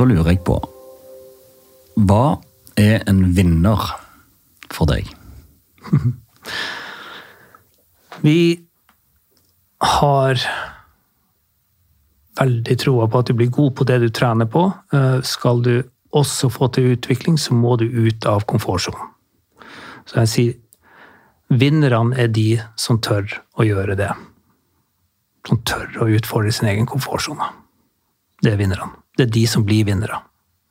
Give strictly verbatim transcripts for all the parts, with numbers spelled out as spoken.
så lurer jeg på, hva er en vinner for deg? Vi har veldig troa på at du blir god på det du trener på. Skal du også få til utvikling, så må du ut av komfortzonen. Så jeg sier, vinnerne er de som tør å gjøre det. Som tør å utfordre sin egen komfortzone. Det er vinnerne. Det er de som blir vinnere.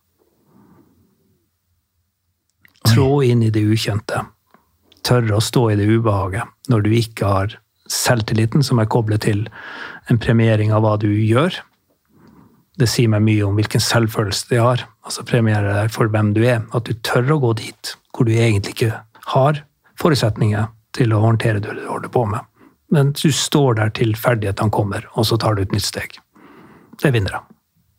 Trå inn i det ukjente. Tør å stå i det ubehaget når du ikke har selvtilliten som er koblet til en premiering av hva du gjør. Det sier meg mye om hvilken selvfølelse de har. Altså premiere deg for hvem du er. At du tør å gå dit hvor du egentlig ikke har forutsetninger til å håndtere det du holder på med. Men du står der til ferdighetene kommer, og så tar du et nytt steg. Det vinner jeg.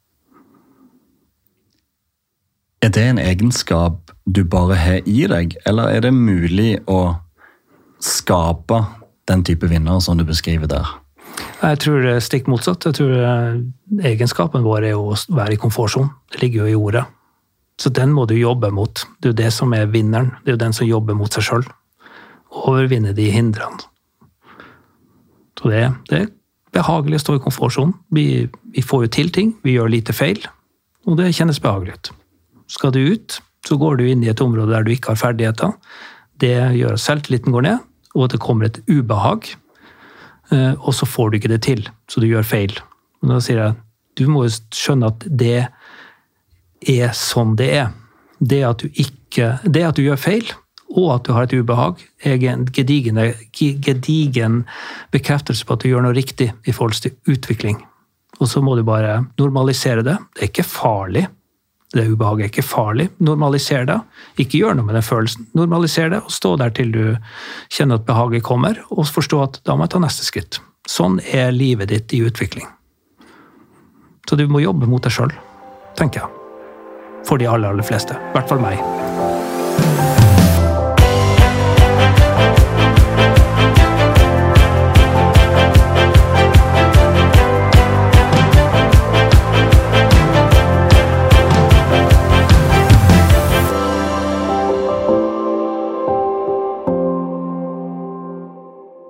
Er det en egenskap du bare har i deg, eller er det mulig å skape den type vinner som du beskriver der? Jeg tror det er stikk motsatt. Jeg tror egenskapen vår er å være i komfortzonen. Det ligger jo i ordet. Så den må du jobbe mot. Det er jo det som er vinneren. Det er jo den som jobber mot seg selv. Overvinne de hindrene. Så det, det er behagelig å stå i komfortzonen. Vi, vi får jo til ting. Vi gjør lite feil. Og det kjennes behagelig ut. Skal du ut, så går du inn i et område der du ikke har ferdigheter. Det gjør at selvtilliten går ned, og at det kommer et ubehag. Og så får du ikke det til, så du gjør feil. Og da sier jeg, du må jo skjønne at det er sånn det er. Det at du, ikke, det at du gjør feil, og at du har et ubehag, er en gedigen, gedigen bekreftelse på at du gjør noe riktig i forhold til utvikling. Og så må du bare normalisere det. Det er ikke farlig. Det ubehaget er ikke farlig. Normaliser det. Ikke gjør noe med den følelsen. Normaliser det, og stå der til du kjenner at behaget kommer, og forstå at da må jeg ta neste skritt. Sånn er livet ditt i utvikling. Så du må jobbe mot deg selv, tenker jeg. For de aller, aller fleste. I hvert fall meg.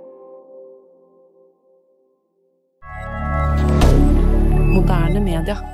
Moderne media.